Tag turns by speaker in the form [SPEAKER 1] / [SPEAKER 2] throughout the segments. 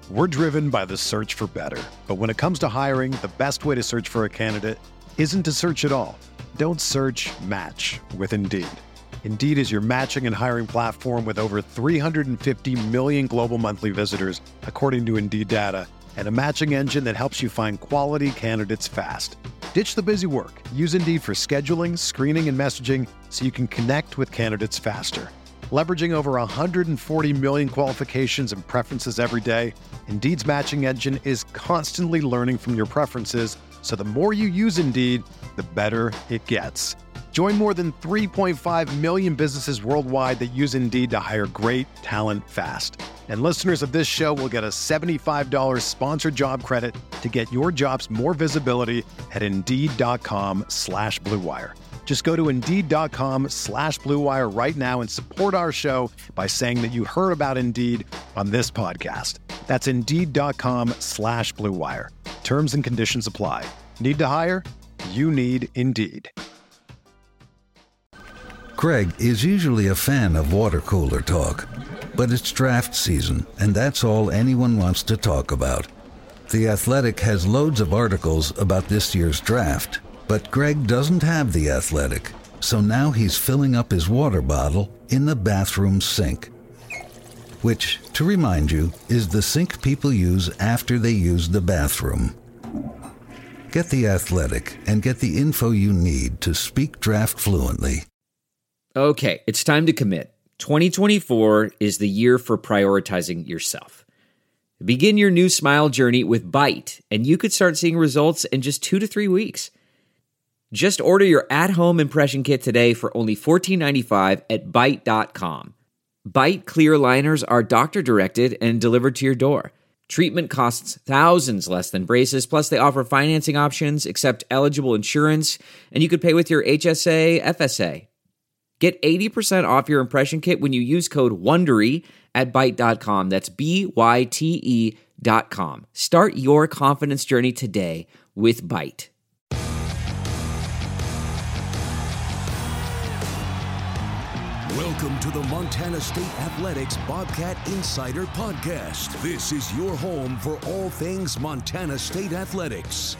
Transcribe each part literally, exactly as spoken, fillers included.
[SPEAKER 1] We're driven by the search for better. But when it comes to hiring, the best way to search for a candidate isn't to search at all. Don't search, match with Indeed. Indeed is your matching and hiring platform with over three hundred fifty million global monthly visitors, according to Indeed data, and a matching engine that helps you find quality candidates fast. Ditch the busy work. Use Indeed for scheduling, screening, and messaging so you can connect with candidates faster. Leveraging over one hundred forty million qualifications and preferences every day, Indeed's matching engine is constantly learning from your preferences, so the more you use Indeed, the better it gets. Join more than three point five million businesses worldwide that use Indeed to hire great talent fast. And listeners of this show will get a seventy-five dollars sponsored job credit to get your jobs more visibility at Indeed.com slash Blue Wire. Just go to Indeed.com slash Blue Wire right now and support our show by saying that you heard about Indeed on this podcast. That's Indeed.com slash Blue Wire. Terms and conditions apply. Need to hire? You need Indeed.
[SPEAKER 2] Craig is usually a fan of water cooler talk, but it's draft season, and that's all anyone wants to talk about. The Athletic has loads of articles about this year's draft, but Greg doesn't have The Athletic, so now he's filling up his water bottle in the bathroom sink. Which, to remind you, is the sink people use after they use the bathroom. Get The Athletic and get the info you need to speak draft fluently.
[SPEAKER 3] Okay, it's time to commit. twenty twenty-four is the year for prioritizing yourself. Begin your new smile journey with Byte, and you could start seeing results in just two to three weeks. Just order your at-home impression kit today for only fourteen ninety-five at Byte dot com. Byte clear liners are doctor-directed and delivered to your door. Treatment costs thousands less than braces, plus they offer financing options, accept eligible insurance, and you could pay with your H S A, F S A. Get eighty percent off your impression kit when you use code WONDERY at Byte dot com. That's B Y T E dot com. Start your confidence journey today with Byte.
[SPEAKER 4] Welcome to the Montana State Athletics Bobcat Insider Podcast. This is your home for all things Montana State Athletics.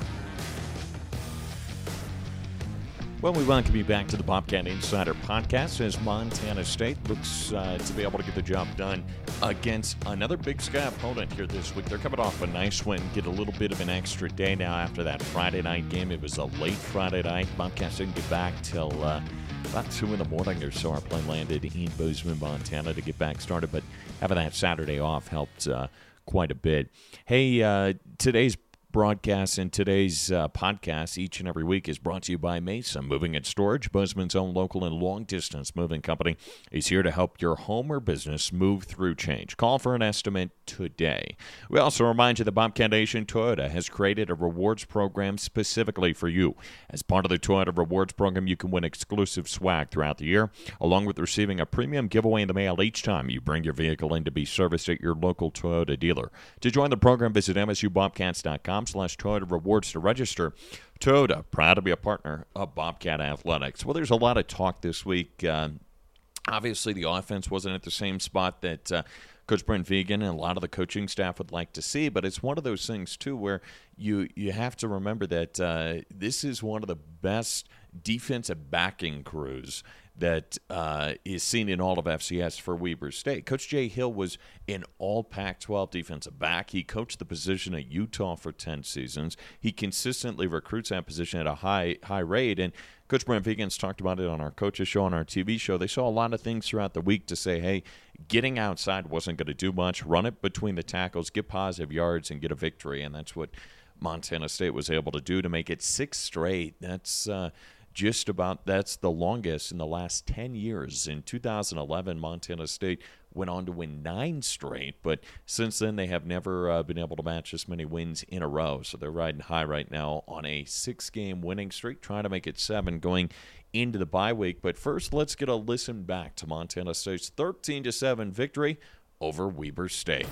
[SPEAKER 5] Well, we welcome you back to the Bobcat Insider Podcast as Montana State looks uh, to be able to get the job done against another Big Sky opponent here this week. They're coming off a nice win, get a little bit of an extra day now after that Friday night game. It was a late Friday night. Bobcats didn't get back till uh, about two in the morning or so. Our plane landed in Bozeman, Montana to get back started, but having that Saturday off helped uh, quite a bit. Hey, uh, today's broadcast and today's uh, podcast each and every week is brought to you by Mesa Moving and Storage. Bozeman's own local and long-distance moving company is here to help your home or business move through change. Call for an estimate today. We also remind you that Bobcat Nation Toyota has created a rewards program specifically for you. As part of the Toyota Rewards program, you can win exclusive swag throughout the year, along with receiving a premium giveaway in the mail each time you bring your vehicle in to be serviced at your local Toyota dealer. To join the program, visit M S U Bobcats dot com slash Toyota Rewards to register. Toyota, proud to be a partner of Bobcat Athletics. Well, there's a lot of talk this week. Uh, obviously, the offense wasn't at the same spot that uh, Coach Brent Vigen and a lot of the coaching staff would like to see, but it's one of those things, too, where you, you have to remember that uh, this is one of the best defensive backing crews that uh, is seen in all of F C S for Weber State. Coach Jay Hill was an all Pac twelve defensive back. He coached the position at Utah for ten seasons. He consistently recruits that position at a high high rate. And Coach Brent Vigen's talked about it on our coaches show, on our T V show. They saw a lot of things throughout the week to say, hey, getting outside wasn't going to do much. Run it between the tackles, get positive yards, and get a victory. And that's what Montana State was able to do to make it six straight. That's uh, just about, that's the longest in the last ten years. In two thousand eleven, Montana State went on to win nine straight, but since then they have never uh, been able to match this many wins in a row. So they're riding high right now on a six-game winning streak, trying to make it seven going into the bye week. But first, let's get a listen back to Montana State's thirteen to seven victory over Weber State.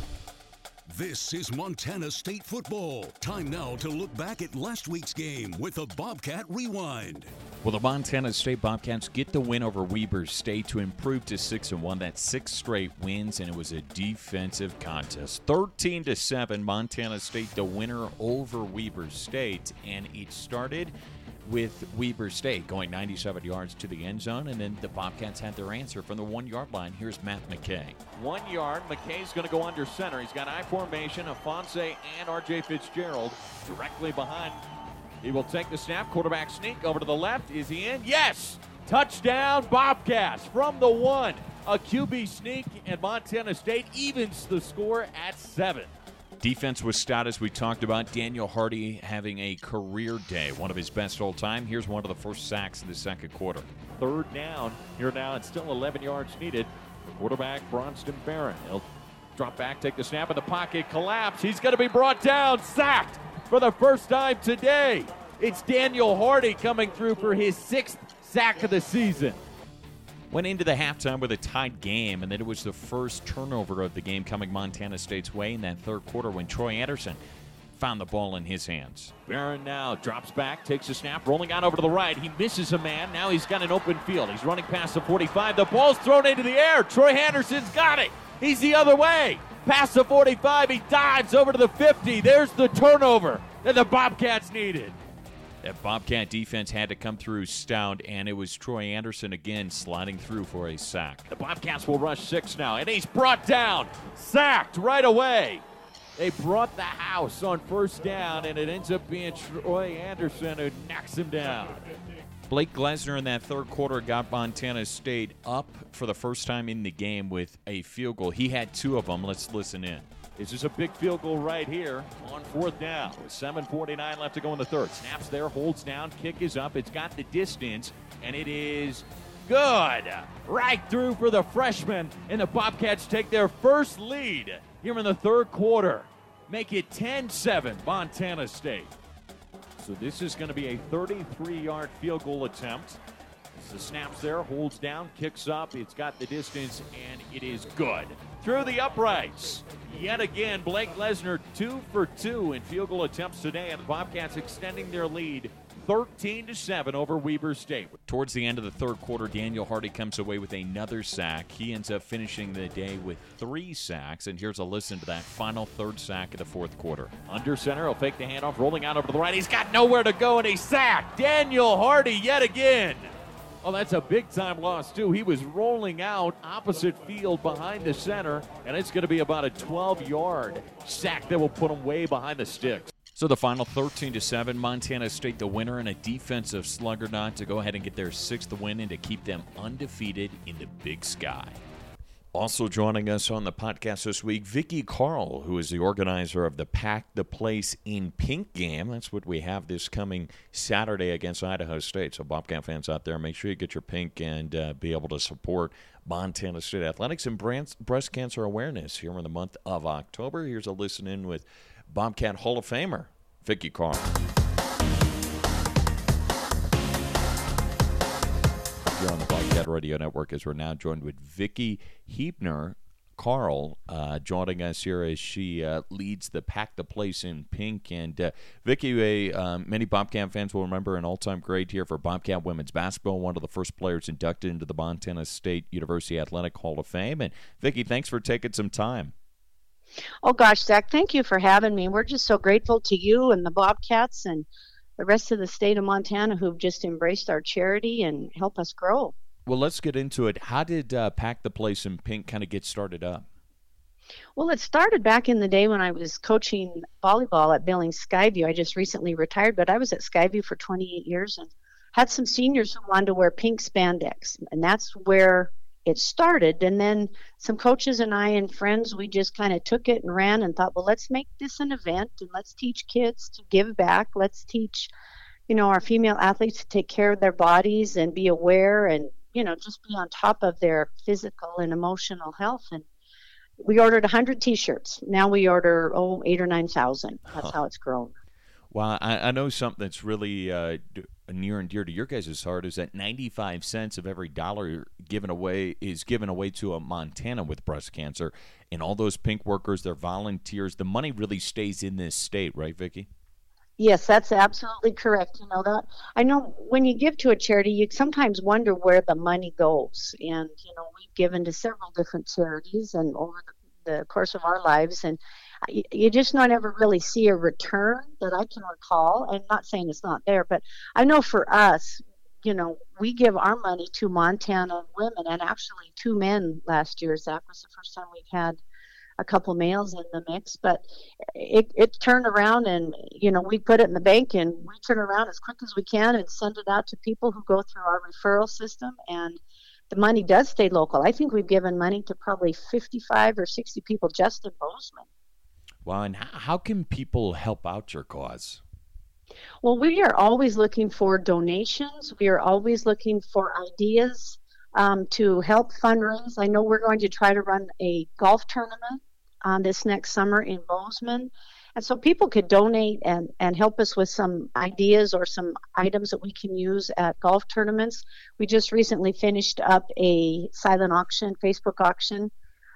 [SPEAKER 4] This is Montana State football. Time now to look back at last week's game with the Bobcat Rewind.
[SPEAKER 5] Well, the Montana State Bobcats get the win over Weber State to improve to six and one. That's six straight wins, and it was a defensive contest. thirteen to seven, Montana State the winner over Weber State, and it started with Weber State going ninety-seven yards to the end zone, and then the Bobcats had their answer from the one-yard line. Here's Matt McKay.
[SPEAKER 6] One yard, McKay's going to go under center. He's got I formation, Afonso and R J Fitzgerald directly behind. He will take the snap, quarterback sneak over to the left. Is he in? Yes! Touchdown Bobcats from the one. A Q B sneak, and Montana State evens the score at seven.
[SPEAKER 5] Defense was stout, as we talked about. Daniel Hardy having a career day, one of his best all time. Here's one of the first sacks in the second quarter.
[SPEAKER 6] Third down. Here now, it's still eleven yards needed. Quarterback Bronston Barron. He'll drop back, take the snap in the pocket, collapse. He's going to be brought down, sacked for the first time today. It's Daniel Hardy coming through for his sixth sack of the season.
[SPEAKER 5] Went into the halftime with a tied game, and then it was the first turnover of the game coming Montana State's way in that third quarter when Troy Anderson found the ball in his hands.
[SPEAKER 6] Barron now drops back, takes a snap, rolling out over to the right. He misses a man. Now he's got an open field. He's running past the forty-five. The ball's thrown into the air. Troy Anderson's got it. He's the other way. Past the forty-five. He dives over to the fifty. There's the turnover that the Bobcats needed.
[SPEAKER 5] That Bobcat defense had to come through stout, and it was Troy Anderson again sliding through for a sack.
[SPEAKER 6] The Bobcats will rush six now, and he's brought down, sacked right away. They brought the house on first down, and it ends up being Troy Anderson who knocks him down.
[SPEAKER 5] Blake Glesner in that third quarter got Montana State up for the first time in the game with a field goal. He had two of them. Let's listen in.
[SPEAKER 6] This is a big field goal right here on fourth down with seven forty-nine left to go in the third. Snaps there, holds down, kick is up. It's got the distance, and it is good. Right through for the freshman, and the Bobcats take their first lead here in the third quarter. Make it ten seven, Montana State. So this is going to be a thirty-three-yard field goal attempt. The snaps there, holds down, kicks up. It's got the distance, and it is good. Through the uprights. Yet again, Blake Glesner two for two in field goal attempts today, and the Bobcats extending their lead thirteen to seven over Weber State.
[SPEAKER 5] Towards the end of the third quarter, Daniel Hardy comes away with another sack. He ends up finishing the day with three sacks, and here's a listen to that final third sack of the fourth quarter.
[SPEAKER 6] Under center, he'll fake the handoff, rolling out over to the right. He's got nowhere to go, and he's sacked. Daniel Hardy yet again. Oh, that's a big-time loss, too. He was rolling out opposite field behind the center, and it's going to be about a twelve-yard sack that will put him way behind the sticks.
[SPEAKER 5] So the final thirteen to seven, Montana State the winner, and a defensive sluggernaut to go ahead and get their sixth win and to keep them undefeated in the Big Sky. Also joining us on the podcast this week, Vicky Carl, who is the organizer of the Pack the Place in Pink game. That's what we have this coming Saturday against Idaho State. So Bobcat fans out there, make sure you get your pink and uh, be able to support Montana State athletics and breast cancer awareness here in the month of October. Here's a listen in with Bobcat Hall of Famer Vicky Carl. Here on the Bobcat Radio Network, as we're now joined with Vicky Heebner Carl, uh, joining us here as she uh, leads the Pack the Place in Pink. And uh, Vicky, uh, um, many Bobcat fans will remember an all-time great here for Bobcat women's basketball, one of the first players inducted into the Montana State University Athletic Hall of Fame. And Vicky, thanks for taking some time.
[SPEAKER 7] Oh gosh, Zach, thank you for having me. We're just so grateful to you and the Bobcats and the rest of the state of Montana who've just embraced our charity and help us grow.
[SPEAKER 5] Well, let's get into it. How did uh, Pack the Place in Pink kind of get started up?
[SPEAKER 7] Well, it started back in the day when I was coaching volleyball at Billings Skyview. I just recently retired, but I was at Skyview for twenty-eight years and had some seniors who wanted to wear pink spandex, and that's where it started. And then some coaches and I and friends, we just kind of took it and ran and thought, well, let's make this an event and let's teach kids to give back. Let's teach, you know, our female athletes to take care of their bodies and be aware and, you know, just be on top of their physical and emotional health. And we ordered one hundred T-shirts. Now we order, oh, eight or nine thousand. That's how it's grown.
[SPEAKER 5] Well, I, I know something that's really uh, near and dear to your guys' heart is that ninety-five cents of every dollar given away is given away to a Montana with breast cancer. And all those pink workers, they're volunteers. The money really stays in this state, right, Vicki?
[SPEAKER 7] Yes, that's absolutely correct. You know that I know when you give to a charity, you sometimes wonder where the money goes. And you know, we've given to several different charities, and over the course of our lives, and you, you just not ever really see a return that I can recall. I'm not saying it's not there, but I know for us, you know, we give our money to Montana women, and actually two men last year. Zach was the first time we've had a couple males in the mix, but it, it turned around, and you know, we put it in the bank, and we turn around as quick as we can and send it out to people who go through our referral system, and the money does stay local. I think we've given money to probably fifty-five or sixty people just in Bozeman.
[SPEAKER 5] Well, and how can people help out your cause?
[SPEAKER 7] Well, we are always looking for donations. We are always looking for ideas um, to help fundraise. I know we're going to try to run a golf tournament um, this next summer in Bozeman. And so people could donate and, and help us with some ideas or some items that we can use at golf tournaments. We just recently finished up a silent auction, Facebook auction.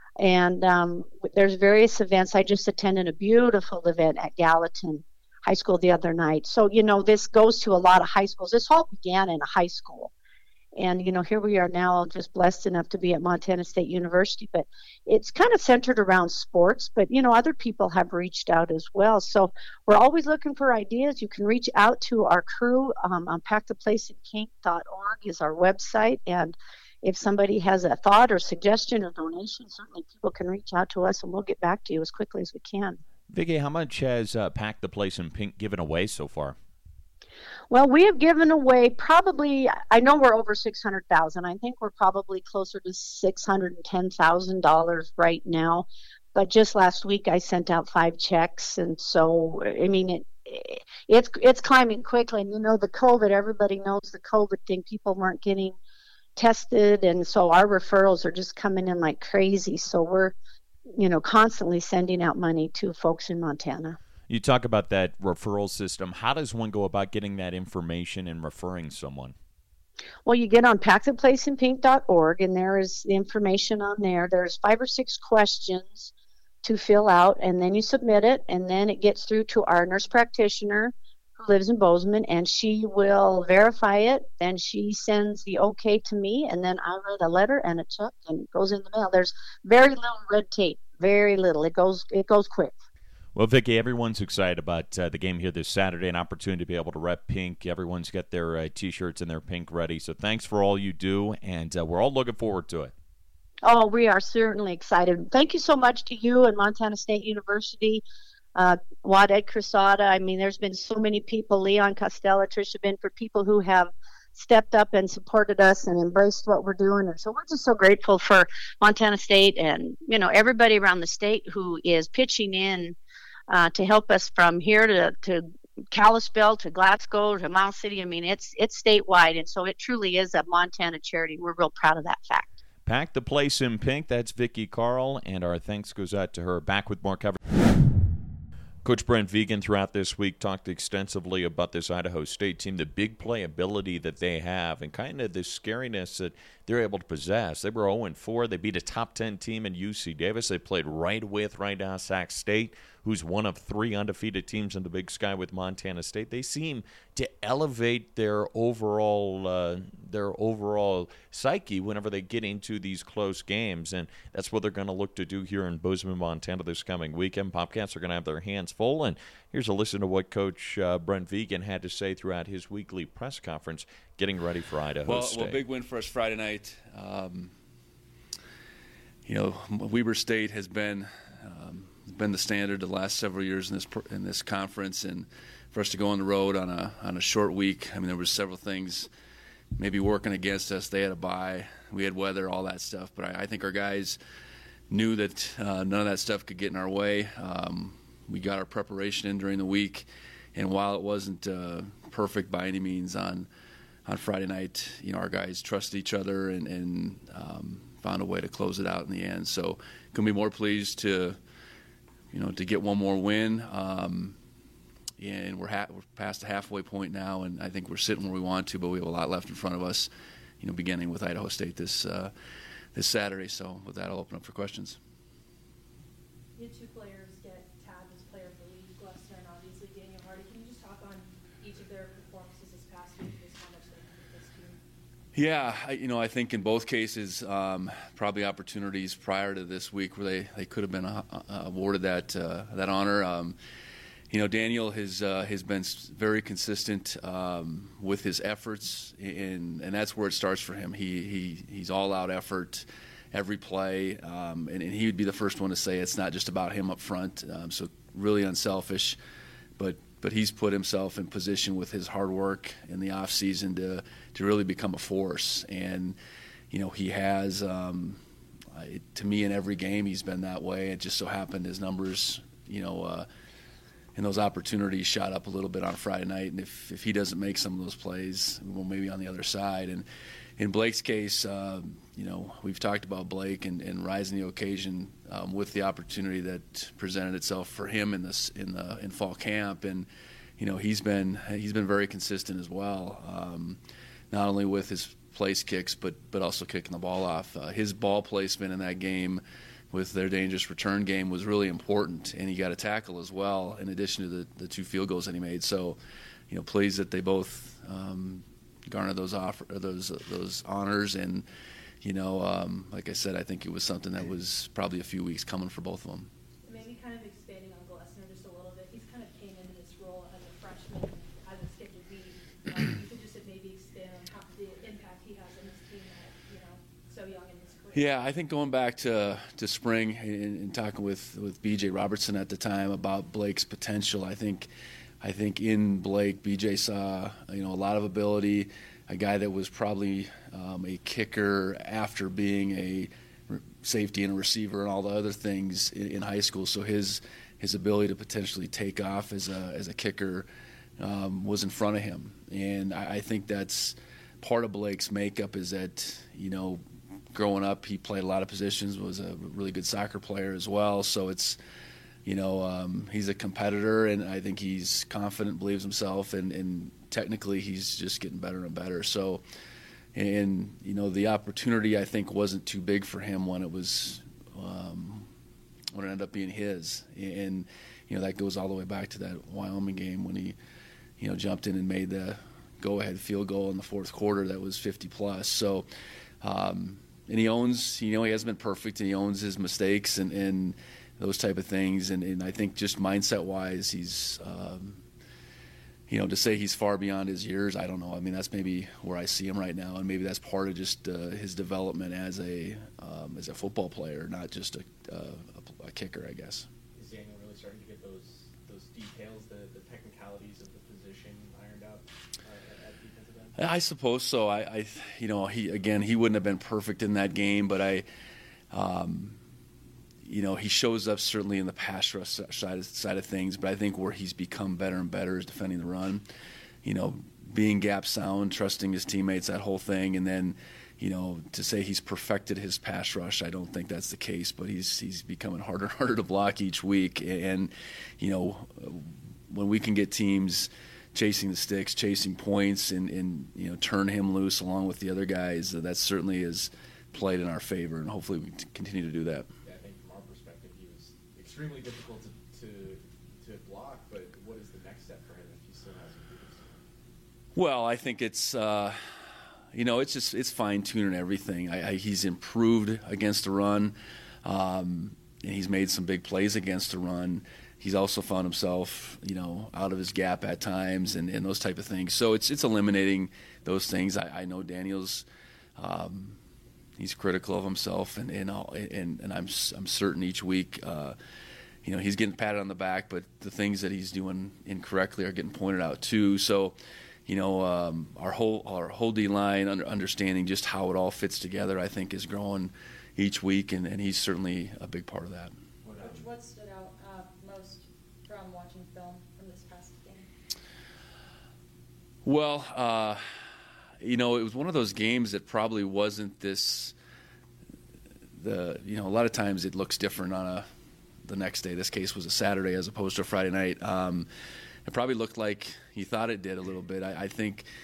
[SPEAKER 7] And um, there's various events. I just attended a beautiful event at Gallatin High School the other night. So, you know, this goes to a lot of high schools. This all began in a high school. And, you know, here we are now just blessed enough to be at Montana State University. But it's kind of centered around sports. But, you know, other people have reached out as well. So we're always looking for ideas. You can reach out to our crew um, on pack the place in pink dot org is our website. And if somebody has a thought or suggestion or donation, certainly people can reach out to us and we'll get back to you as quickly as we can.
[SPEAKER 5] Vicki, how much has uh, Pack the Place in Pink given away so far?
[SPEAKER 7] Well, we have given away probably, I know we're over six hundred thousand dollars. I think we're probably closer to six hundred ten thousand dollars right now. But just last week I sent out five checks. And so, I mean, it, it it's it's climbing quickly. And, you know, the COVID, everybody knows the COVID thing. People weren't getting tested. And so our referrals are just coming in like crazy. So we're, you know, constantly sending out money to folks in Montana.
[SPEAKER 5] You talk about that referral system. How does one go about getting that information and referring someone?
[SPEAKER 7] Well, you get on pack the place in pink dot org, and there is the information on there. There's five or six questions to fill out, and then you submit it, and then it gets through to our nurse practitioner who lives in Bozeman, and she will verify it. Then she sends the okay to me, and then I write a letter and a check, and it goes in the mail. There's very little red tape, very little. It goes it goes quick.
[SPEAKER 5] Well, Vicki, everyone's excited about uh, the game here this Saturday, an opportunity to be able to rep pink. Everyone's got their uh, T-shirts and their pink ready. So thanks for all you do, and uh, we're all looking forward to it.
[SPEAKER 7] Oh, we are certainly excited. Thank you so much to you and Montana State University, uh, Waded Crisada. I mean, there's been so many people, Leon Costello, Tricia Binford, people who have stepped up and supported us and embraced what we're doing. And so we're just so grateful for Montana State and, you know, everybody around the state who is pitching in Uh, to help us from here to, to Kalispell to Glasgow to Miles City. I mean, it's it's statewide, and so it truly is a Montana charity. We're real proud of that fact.
[SPEAKER 5] Pack the Place in Pink. That's Vicki Carl, and our thanks goes out to her. Back with more coverage. Coach Brent Vigen throughout this week talked extensively about this Idaho State team, the big playability that they have, and kind of the scariness that they're able to possess. They were oh and four. They beat a top ten team in U C Davis. They played right with right now Sac State, who's one of three undefeated teams in the Big Sky with Montana State. They seem to elevate their overall uh, their overall psyche whenever they get into these close games, and that's what they're going to look to do here in Bozeman, Montana this coming weekend. Bobcats are going to have their hands full, and here's a listen to what Coach uh, Brent Vigen had to say throughout his weekly press conference getting ready for Idaho
[SPEAKER 8] well,
[SPEAKER 5] State.
[SPEAKER 8] Well, big win for us Friday night. Um, you know, Weber State has been um, been the standard the last several years in this in this conference, and for us to go on the road on a on a short week, I mean, there was several things maybe working against us. They had a bye, we had weather, all that stuff, but I, I think our guys knew that uh, none of that stuff could get in our way. Um, we got our preparation in during the week, and while it wasn't uh, perfect by any means on on Friday night, you know, our guys trusted each other and, and um, found a way to close it out in the end. So couldn't be more pleased to, you know, to get one more win. Um, and we're, ha- we're past the halfway point now, and I think we're sitting where we want to, but we have a lot left in front of us, you know, beginning with Idaho State this uh, this Saturday. So with that, I'll open up for questions.
[SPEAKER 9] You had two players get tagged as player of the league, Glessner and obviously Daniel Hardy. Can you just talk on each of their performances this past week and just how much they mean this team?
[SPEAKER 8] Yeah, I, you know, I think in both cases, um, probably opportunities prior to this week where they, they could have been uh, awarded that uh, that honor. Um, you know, Daniel has uh, has been very consistent um, with his efforts, and and that's where it starts for him. He he he's all out effort every play, um, and, and he would be the first one to say it's not just about him up front. Um, so really unselfish, but. But he's put himself in position with his hard work in the off season to to really become a force. And you know, he has um, to me in every game he's been that way. It just so happened his numbers, you know, uh, and those opportunities shot up a little bit on Friday night. And if if he doesn't make some of those plays, well, maybe on the other side. And in Blake's case, uh, you know, we've talked about Blake and, and rising the occasion um, with the opportunity that presented itself for him in this in the in fall camp, and you know he's been he's been very consistent as well, um, not only with his place kicks but but also kicking the ball off. Uh, his ball placement in that game with their dangerous return game was really important, and he got a tackle as well in addition to the, the two field goals that he made. So, you know, pleased that they both. Um, garner those offer, those uh, those honors, and you know, um, like I said, I think it was something that was probably a few weeks coming for both of them.
[SPEAKER 9] Maybe kind of expanding on Glessner just a little bit. He's kind of came into this role as a freshman, as a skip to be. Um, you could just maybe expand on how the impact he has on his team, at, you know, so young in his career.
[SPEAKER 8] Yeah, I think going back to to spring and, and talking with with B J Robertson at the time about Blake's potential, I think. I think in Blake, B J saw you know a lot of ability, a guy that was probably um, a kicker after being a re- safety and a receiver and all the other things in, in high school. So his his ability to potentially take off as a as a kicker um, was in front of him, and I, I think that's part of Blake's makeup is that you know growing up he played a lot of positions, was a really good soccer player as well. So it's You know, um, he's a competitor, and I think he's confident, believes himself, and, and technically he's just getting better and better. So, and, you know, the opportunity I think wasn't too big for him when it was, um, when it ended up being his. And, you know, that goes all the way back to that Wyoming game when he, you know, jumped in and made the go-ahead field goal in the fourth quarter that was fifty plus. So, um, and he owns, you know, he hasn't been perfect, and he owns his mistakes and, and those type of things, and, and I think just mindset-wise, he's, um, you know, to say he's far beyond his years, I don't know. I mean, that's maybe where I see him right now, and maybe that's part of just uh, his development as a um, as a football player, not just a, uh, a, a kicker, I guess.
[SPEAKER 10] Is Daniel really starting to get those those details, the, the technicalities of the position ironed out uh, at defensive end?
[SPEAKER 8] I suppose so. I, I, you know, he again, he wouldn't have been perfect in that game, but I. Um, You know, he shows up certainly in the pass rush side of, side of things, but I think where he's become better and better is defending the run. You know, being gap sound, trusting his teammates, that whole thing. And then, you know, to say he's perfected his pass rush, I don't think that's the case, but he's he's becoming harder and harder to block each week. And, you know, when we can get teams chasing the sticks, chasing points, and, and you know, turn him loose along with the other guys, that certainly has played in our favor, and hopefully we continue to do that.
[SPEAKER 10] Extremely difficult to, to to block, but what is the next step for him if he still has improvements?
[SPEAKER 8] Well, I think it's uh, you know it's just it's fine tuning everything. I, I, he's improved against the run, um, and he's made some big plays against the run. He's also found himself you know out of his gap at times and, and those type of things. So it's it's eliminating those things. I, I know Daniel's. Um, He's critical of himself, and and, all, and and I'm I'm certain each week, uh, you know, he's getting patted on the back, but the things that he's doing incorrectly are getting pointed out too. So, you know, um, our whole our whole D line, under, understanding just how it all fits together, I think, is growing each week, and, and he's certainly a big part of that.
[SPEAKER 9] Coach, what stood out uh, most from watching film from this past game?
[SPEAKER 8] Well. Uh, You know, it was one of those games that probably wasn't this. The you know a lot of times it looks different on a the next day. This case was a Saturday as opposed to a Friday night. Um, it probably looked like he thought it did a little bit. I, I think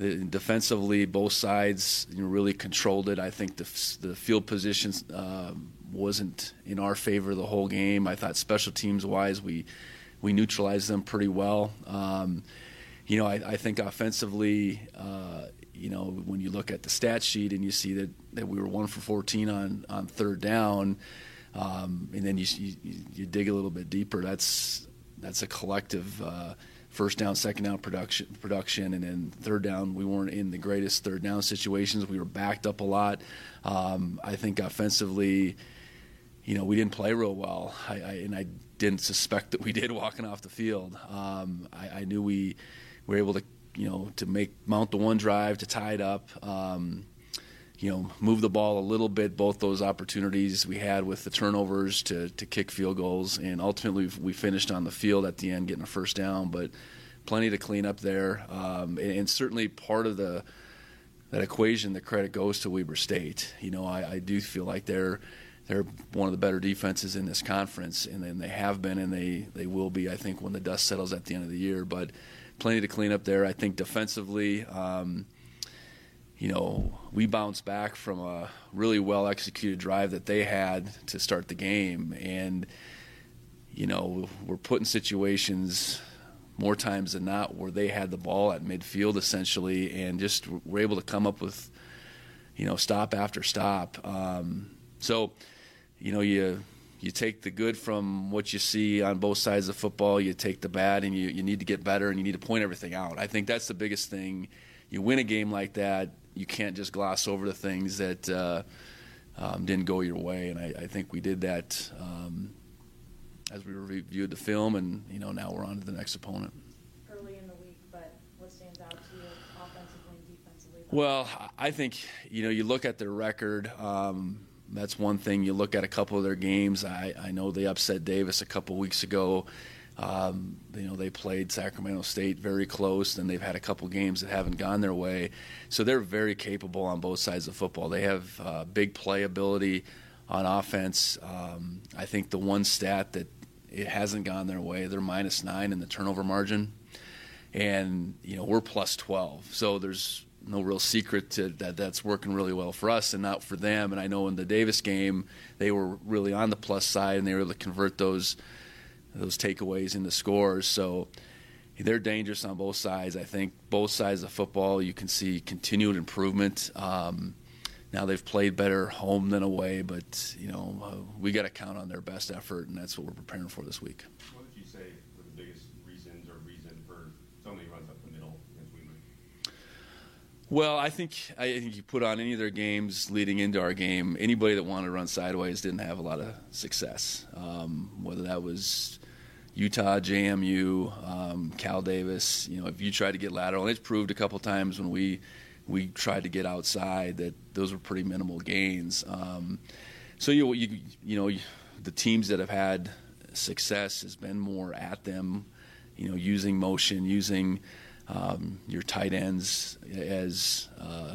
[SPEAKER 8] the, defensively, both sides you know, really controlled it. I think the, the field positions uh, wasn't in our favor the whole game. I thought special teams-wise, we we neutralized them pretty well. Um, you know, I, I think offensively, uh, you know, when you look at the stat sheet and you see that, that we were one for fourteen on, on third down, um, and then you, you you dig a little bit deeper, that's that's a collective uh, first down, second down production, production, and then third down, we weren't in the greatest third down situations. We were backed up a lot. Um, I think offensively, you know, we didn't play real well, I, I, and I didn't suspect that we did walking off the field. Um, I, I knew we were able to, you know, to make mount the one drive to tie it up. Um, you know, move the ball a little bit, both those opportunities we had with the turnovers to, to kick field goals, and ultimately we finished on the field at the end getting a first down, but plenty to clean up there. Um, and, and certainly part of the that equation, the credit goes to Weber State. You know, I, I do feel like they're they're one of the better defenses in this conference, and, and they have been, and they, they will be, I think, when the dust settles at the end of the year. But plenty to clean up there. I think defensively, um, you know, we bounced back from a really well-executed drive that they had to start the game. And, you know, we're put in situations more times than not where they had the ball at midfield essentially and just were able to come up with, you know, stop after stop. Um, so, you know, you you take the good from what you see on both sides of football, you take the bad, and you, you need to get better and you need to point everything out. I think that's the biggest thing. You win a game like that, you can't just gloss over the things that uh, um, didn't go your way, and I, I think we did that um, as we reviewed the film, and you know now we're on to the next opponent.
[SPEAKER 9] Early in the week, but what stands out to you offensively and defensively?
[SPEAKER 8] Well, I think you know you look at their record. Um, that's one thing. You look at a couple of their games. I, I know they upset Davis a couple weeks ago. Um, you know, they played Sacramento State very close, and they've had a couple games that haven't gone their way. So they're very capable on both sides of football. They have uh, big playability on offense. Um, I think the one stat that it hasn't gone their way, they're minus nine in the turnover margin. And, you know, we're plus twelve. So there's no real secret to that. That's working really well for us and not for them. And I know in the Davis game, they were really on the plus side, and they were able to convert those those takeaways into scores. So they're dangerous on both sides. I think both sides of football, you can see continued improvement. Um, now they've played better home than away, but you know uh, we got to count on their best effort, and that's what we're preparing for this week.
[SPEAKER 11] What would you say were the biggest reasons or reason for so many runs up the middle against Weber?
[SPEAKER 8] Well, I think I think you put on any of their games leading into our game, anybody that wanted to run sideways didn't have a lot of success, um, whether that was Utah, J M U, um, Cal Davis. You know, if you tried to get lateral, and it's proved a couple times when we we tried to get outside that those were pretty minimal gains. Um, so you you you know the teams that have had success has been more at them, you know, using motion, using um, your tight ends as uh,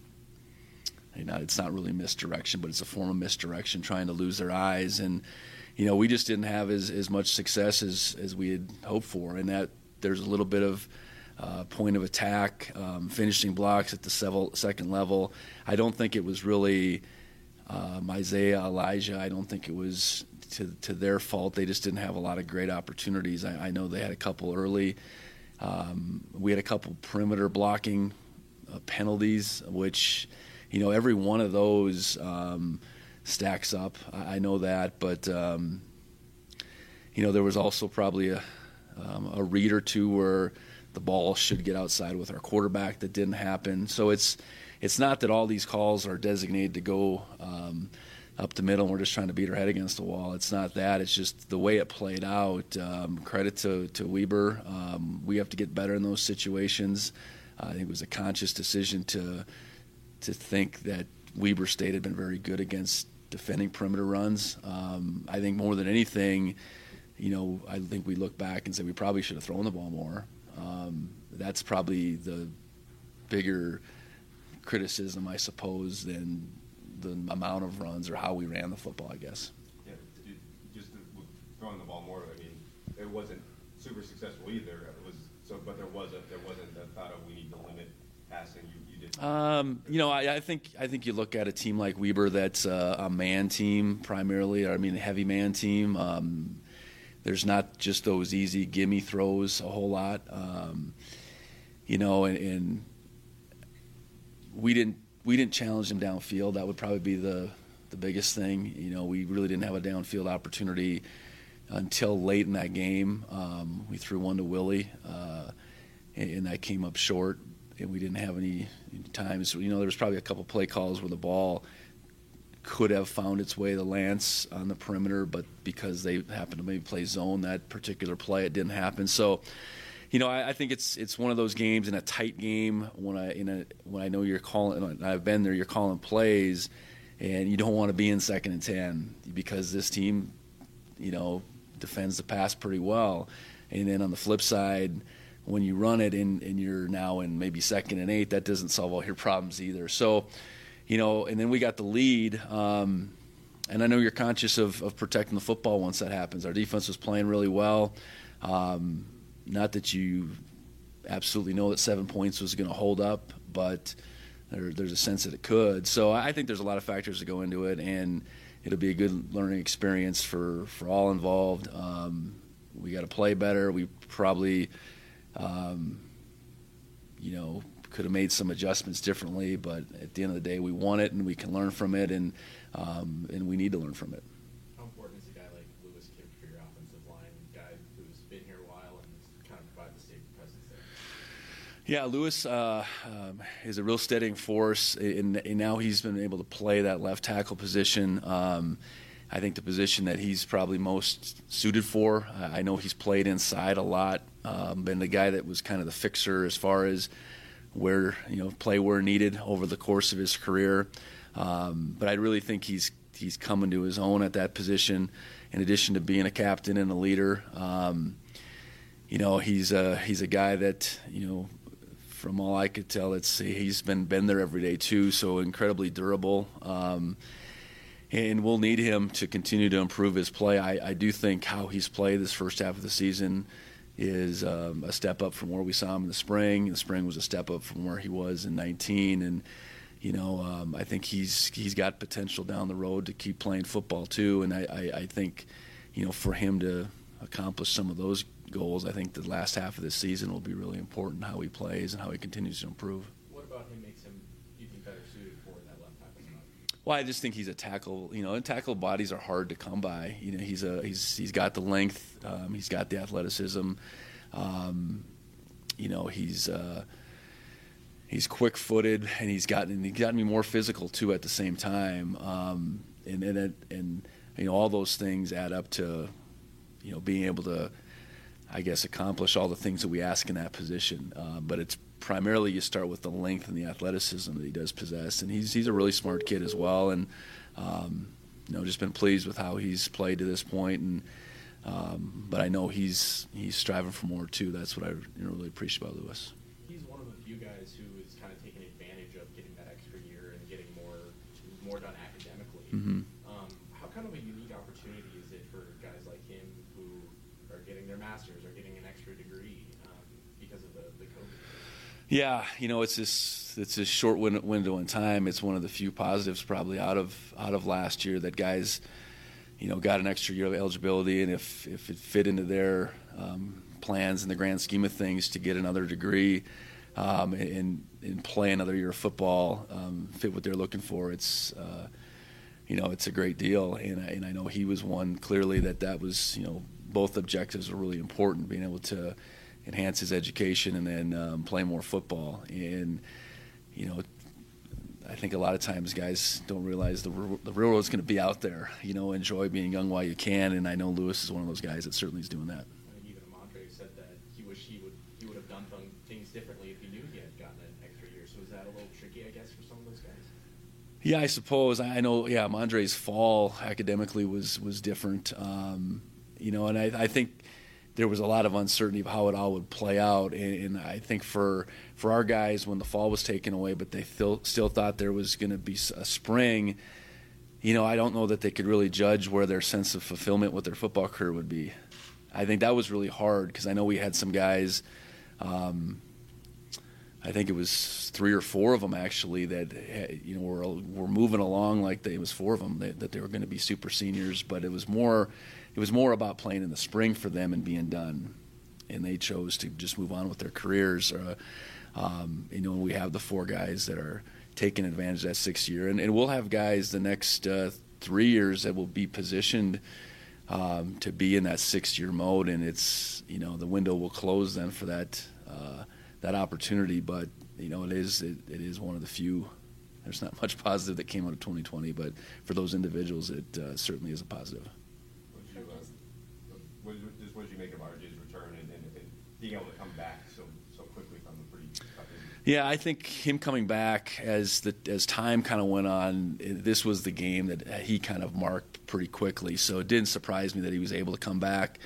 [SPEAKER 8] you know, it's not really misdirection, but it's a form of misdirection, trying to lose their eyes. And you know, we just didn't have as, as much success as, as we had hoped for, and that there's a little bit of uh, point of attack, um, finishing blocks at the several, second level. I don't think it was really um, Isaiah, Elijah. I don't think it was to, to their fault. They just didn't have a lot of great opportunities. I, I know they had a couple early. Um, we had a couple perimeter blocking uh, penalties, which, you know, every one of those um, – stacks up. I know that, but um, you know, there was also probably a um, a read or two where the ball should get outside with our quarterback that didn't happen. So it's it's not that all these calls are designated to go um, up the middle and we're just trying to beat our head against the wall. It's not that. It's just the way it played out. Um, credit to to Weber. Um, we have to get better in those situations. Uh, I think it was a conscious decision to to think that Weber State had been very good against defending perimeter runs. Um, I think more than anything, you know, I think we look back and say we probably should have thrown the ball more. Um, that's probably the bigger criticism, I suppose, than the amount of runs or how we ran the football, I guess.
[SPEAKER 11] Yeah, just throwing the ball more. I mean, it wasn't super successful either. It was so, but there wasn't there wasn't the thought of we need to limit passing? You, you did.
[SPEAKER 8] Um, you know, I, I think I think you look at a team like Weber that's a, a man team primarily. Or, I mean, a heavy man team. Um, there's not just those easy gimme throws a whole lot. Um, you know, and, and we didn't we didn't challenge them downfield. That would probably be the the biggest thing. You know, we really didn't have a downfield opportunity until late in that game. Um, we threw one to Willie, uh, and, and that came up short, and we didn't have any times. You know, there was probably a couple play calls where the ball could have found its way to Lance on the perimeter, but because they happened to maybe play zone that particular play, it didn't happen. So, you know, I, I think it's it's one of those games in a tight game when I in a when I know you're calling. I've been there. You're calling plays, and you don't want to be in second and ten because this team, you know, defends the pass pretty well. And then on the flip side, when you run it and, and you're now in maybe second and eight, that doesn't solve all your problems either. So, you know, and then we got the lead. Um, and I know you're conscious of, of protecting the football once that happens. Our defense was playing really well. Um, not that you absolutely know that seven points was going to hold up, but there, there's a sense that it could. So I think there's a lot of factors that go into it, and it'll be a good learning experience for, for all involved. Um, we got to play better. We probably, um, you know, could have made some adjustments differently, but at the end of the day, we won it, and we can learn from it, and um, and we need to learn from it.
[SPEAKER 10] How important is a guy like Lewis Kipp for your offensive line, a guy who's been here a while and kind of provides a stable presence there?
[SPEAKER 8] Yeah, Lewis uh, um, is a real steadying force, and, and now he's been able to play that left tackle position. Um, I think the position that he's probably most suited for. I know he's played inside a lot, um, been the guy that was kind of the fixer as far as where, you know, play where needed over the course of his career. Um, but I really think he's he's coming to his own at that position. In addition to being a captain and a leader, um, you know, he's a he's a guy that, you know, from all I could tell, it's he's been been there every day too. So incredibly durable. Um, And we'll need him to continue to improve his play. I, I do think how he's played this first half of the season is um, a step up from where we saw him in the spring. The spring was a step up from where he was in nineteen. And, you know, um, I think he's he's got potential down the road to keep playing football too. And I, I, I think, you know, for him to accomplish some of those goals, I think the last half of this season will be really important, how he plays and how he continues to improve.
[SPEAKER 10] What about him makes him, you think, better suited for that left tackle spot?
[SPEAKER 8] Well, I just think he's a tackle. You know, and tackle bodies are hard to come by. You know, he's a he's he's got the length, um, he's got the athleticism. Um, you know, he's uh, he's quick-footed, and he's gotten he's gotten me more physical too at the same time. Um, and and it, and you know, all those things add up to, you know, being able to, I guess, accomplish all the things that we ask in that position. Uh, but it's primarily you start with the length and the athleticism that he does possess, and he's he's a really smart kid as well. And um, you know, just been pleased with how he's played to this point. And um, but I know he's he's striving for more too. That's what I you know, really appreciate about Lewis.
[SPEAKER 10] He's one of the few guys who is kind of taking advantage of getting that extra year and getting more more done academically.
[SPEAKER 8] Mm-hmm.
[SPEAKER 10] Um, how kind of a unique opportunity is it for guys like him who are getting their masters or getting an extra degree um, because of the, the COVID?
[SPEAKER 8] Yeah, you know, it's this it's this short win- window in time. It's one of the few positives probably out of out of last year that guys, you know, got an extra year of eligibility, and if if it fit into their um, plans in the grand scheme of things to get another degree um, and and play another year of football, um, fit what they're looking for, it's uh, you know, it's a great deal. And I, and I know he was one clearly that that was, you know, both objectives are really important, being able to enhance his education and then um, play more football. And, you know, I think a lot of times guys don't realize the, the real world's going to be out there. You know, enjoy being young while you can, and I know Lewis is one of those guys that certainly is doing that.
[SPEAKER 10] I mean, even Amandre said that he wished he would he would have done th- things differently if he knew he had gotten an extra year. So is that a little tricky, I guess, for some of those guys?
[SPEAKER 8] Yeah, I suppose. I know, yeah, Amandre's fall academically was, was different. Um, you know, and I, I think there was a lot of uncertainty of how it all would play out, and, and I think for for our guys, when the fall was taken away, but they still still thought there was going to be a spring, you know, I don't know that they could really judge where their sense of fulfillment with their football career would be. I think that was really hard because I know we had some guys, um, I think it was three or four of them actually that you know were were moving along like they, it was four of them that, that they were going to be super seniors, but it was more it was more about playing in the spring for them and being done, and they chose to just move on with their careers. Uh, um, you know, we have the four guys that are taking advantage of that sixth year, and, and we'll have guys the next uh, three years that will be positioned um, to be in that sixth year mode, and it's you know the window will close then for that. Uh, that opportunity, but you know it is it, it is one of the few. There's not much positive that came out of twenty twenty, but for those individuals, it uh, certainly is a positive.
[SPEAKER 11] What did you, uh, what, what did you make of R J's return and, and, and being able to come back so so quickly from a pretty tough injury?
[SPEAKER 8] Yeah, I think him coming back as the as time kind of went on, it, this was the game that he kind of marked pretty quickly. So it didn't surprise me that he was able to come back,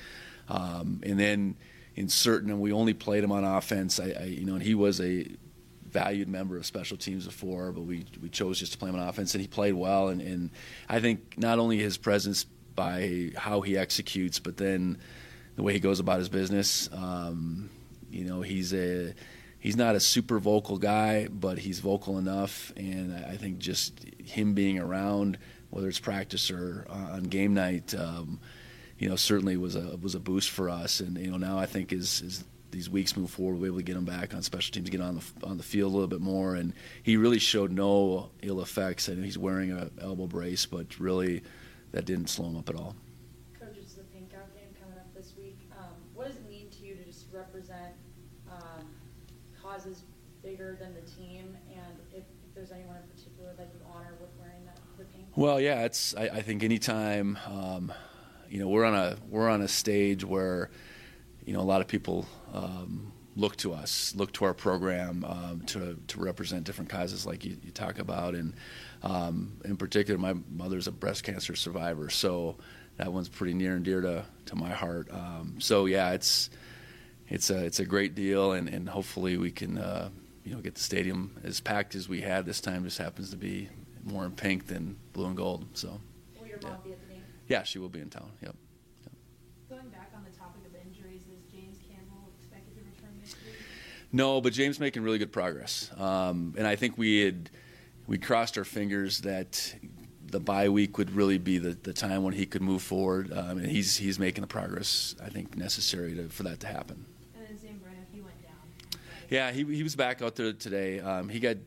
[SPEAKER 8] um, and then. In certain, and we only played him on offense. I, I, you know, and he was a valued member of special teams before, but we we chose just to play him on offense, and he played well. And, and I think not only his presence by how he executes, but then the way he goes about his business. Um, you know, he's a he's not a super vocal guy, but he's vocal enough, and I think just him being around, whether it's practice or on game night. Um, You know, certainly was a was a boost for us, and you know now I think as, as these weeks move forward, we'll be able to get him back on special teams, get on the on the field a little bit more, and he really showed no ill effects. I know he's wearing an elbow brace, but really that didn't slow him up at all.
[SPEAKER 12] Coach, it's the Pink Out game coming up this week. Um, what does it mean to you to just represent um, causes bigger than the team, and if, if there's anyone in particular that you honor with wearing that the pink?
[SPEAKER 8] Well, yeah, it's I, I think anytime. Um, You know, we're on a we're on a stage where, you know, a lot of people um, look to us, look to our program um, to to represent different causes like you, you talk about, and um, in particular, my mother's a breast cancer survivor, so that one's pretty near and dear to, to my heart. Um, so yeah, it's it's a it's a great deal, and, and hopefully we can uh, you know get the stadium as packed as we had this time. Just happens to be more in pink than blue and gold. So.
[SPEAKER 12] Will your mom be at the game?
[SPEAKER 8] Yeah, she will be in town. Yep. yep.
[SPEAKER 9] Going back on the topic of injuries, is James Campbell expected to return next week?
[SPEAKER 8] No, but James making really good progress, um, and I think we had we crossed our fingers that the bye week would really be the, the time when he could move forward, um, and he's he's making the progress I think necessary to, for that to happen.
[SPEAKER 9] And then Zane Brennan, he went down.
[SPEAKER 8] Yeah, he he was back out there today. Um, he got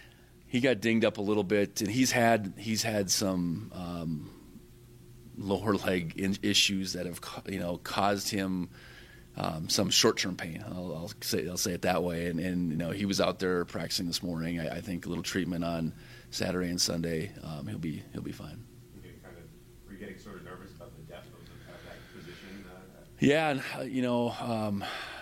[SPEAKER 8] he got dinged up a little bit, and he's had he's had some. Um, lower leg in issues that have you know caused him um, some short-term pain. I'll, I'll say I'll say it that way. And, and you know he was out there practicing this morning. I, I think a little treatment on Saturday and Sunday. Um, he'll be he'll be fine.
[SPEAKER 11] You kind of, were you getting sort of nervous about the depth of that position? Uh,
[SPEAKER 8] yeah, and uh, you know um,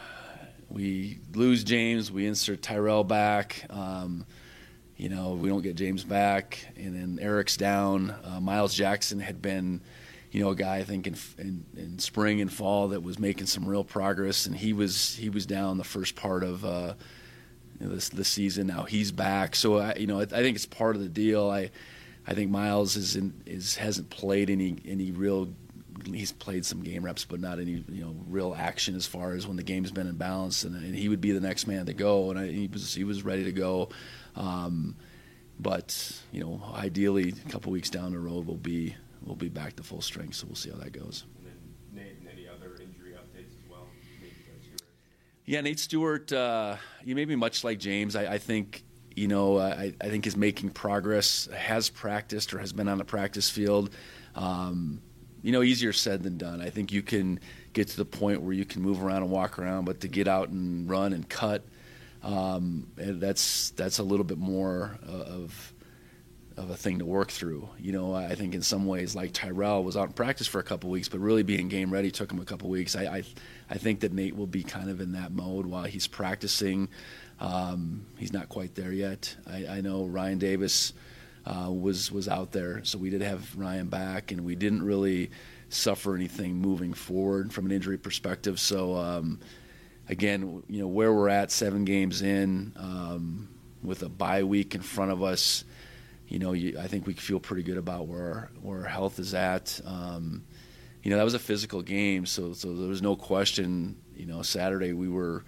[SPEAKER 8] we lose James, we insert Tyrell back. Um, you know we don't get James back, and then Eric's down. Uh, Miles Jackson had been. You know, a guy I think in, in in spring and fall that was making some real progress, and he was he was down the first part of uh, you know, this the season. Now he's back, so I, you know I, I think it's part of the deal. I I think Miles is in, is hasn't played any any real. He's played some game reps, but not any you know real action as far as when the game's been in balance, and, and he would be the next man to go, and I, he was he was ready to go. Um, but you know, ideally, a couple weeks down the road, we'll be. We'll be back to full strength, so we'll see how that goes.
[SPEAKER 11] And then Nate, and any other injury updates as well? Nate Stewart.
[SPEAKER 8] Yeah, Nate Stewart. Uh, you may be much like James. I, I think you know. I, I think is making progress. Has practiced or has been on the practice field. Um, you know, easier said than done. I think you can get to the point where you can move around and walk around, but to get out and run and cut, um, that's that's a little bit more uh, of. of a thing to work through. You know, I think in some ways, like Tyrell was out in practice for a couple weeks, but really being game ready took him a couple weeks. I, I, I think that Nate will be kind of in that mode while he's practicing. Um, he's not quite there yet. I, I know Ryan Davis uh, was was out there, so we did have Ryan back, and we didn't really suffer anything moving forward from an injury perspective. So, um, again, you know, where we're at, seven games in, um, with a bye week in front of us. You know, you, I think we feel pretty good about where where our health is at. Um, you know, that was a physical game, so so there was no question. You know, Saturday we were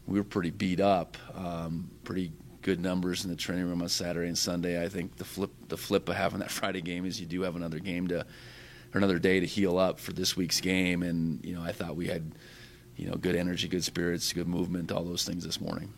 [SPEAKER 8] we were pretty beat up. Um, pretty good numbers in the training room on Saturday and Sunday. I think the flip the flip of having that Friday game is you do have another game to or another day to heal up for this week's game. And you know, I thought we had you know good energy, good spirits, good movement, all those things this morning.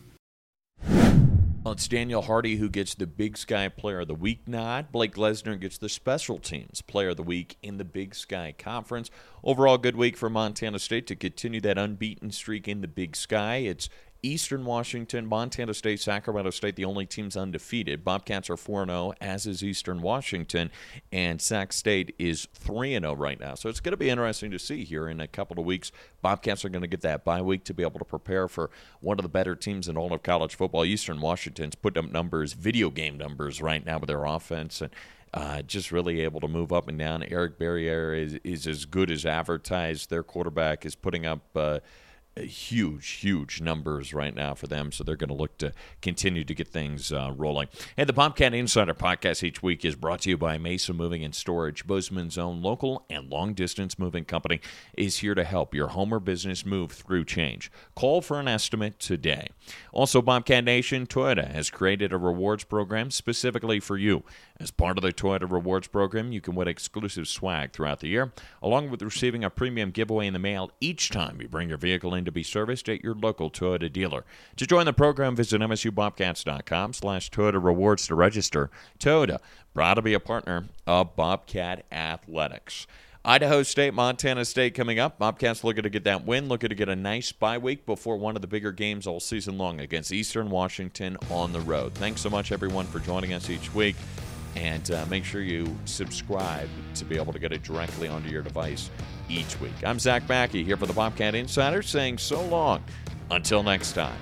[SPEAKER 5] Well, it's Daniel Hardy who gets the Big Sky Player of the Week nod. Blake Lesnar gets the Special Teams Player of the Week in the Big Sky Conference. Overall, good week for Montana State to continue that unbeaten streak in the Big Sky. It's Eastern Washington, Montana State, Sacramento State, the only teams undefeated. Bobcats are four and oh, as is Eastern Washington, and Sac State is three and oh right now. So it's going to be interesting to see here in a couple of weeks. Bobcats are going to get that bye week to be able to prepare for one of the better teams in all of college football. Eastern Washington's put up numbers, video game numbers right now with their offense, and Uh, just really able to move up and down. Eric Barriere is, is as good as advertised. Their quarterback is putting up uh, huge, huge numbers right now for them, so they're going to look to continue to get things uh, rolling. And the Bobcat Insider podcast each week is brought to you by Mesa Moving and Storage. Bozeman's own local and long-distance moving company is here to help your home or business move through change. Call for an estimate today. Also, Bobcat Nation, Toyota has created a rewards program specifically for you. As part of the Toyota Rewards program, you can win exclusive swag throughout the year, along with receiving a premium giveaway in the mail each time you bring your vehicle in to be serviced at your local Toyota dealer. To join the program, visit M S U Bobcats dot com slash Toyota Rewards to register. Toyota, proud to be a partner of Bobcat Athletics. Idaho State, Montana State coming up. Bobcats looking to get that win, looking to get a nice bye week before one of the bigger games all season long against Eastern Washington on the road. Thanks so much, everyone, for joining us each week. And uh, make sure you subscribe to be able to get it directly onto your device each week. I'm Zach Mackey here for the Bobcat Insider saying so long. Until next time.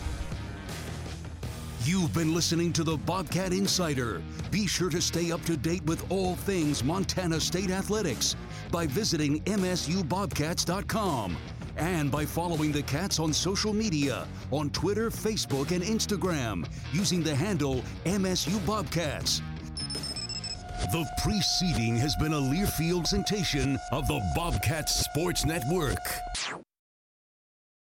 [SPEAKER 4] You've been listening to the Bobcat Insider. Be sure to stay up to date with all things Montana State athletics by visiting M S U Bobcats dot com and by following the Cats on social media on Twitter, Facebook, and Instagram using the handle M S U Bobcats. The preceding has been a Learfield presentation of the Bobcats Sports Network.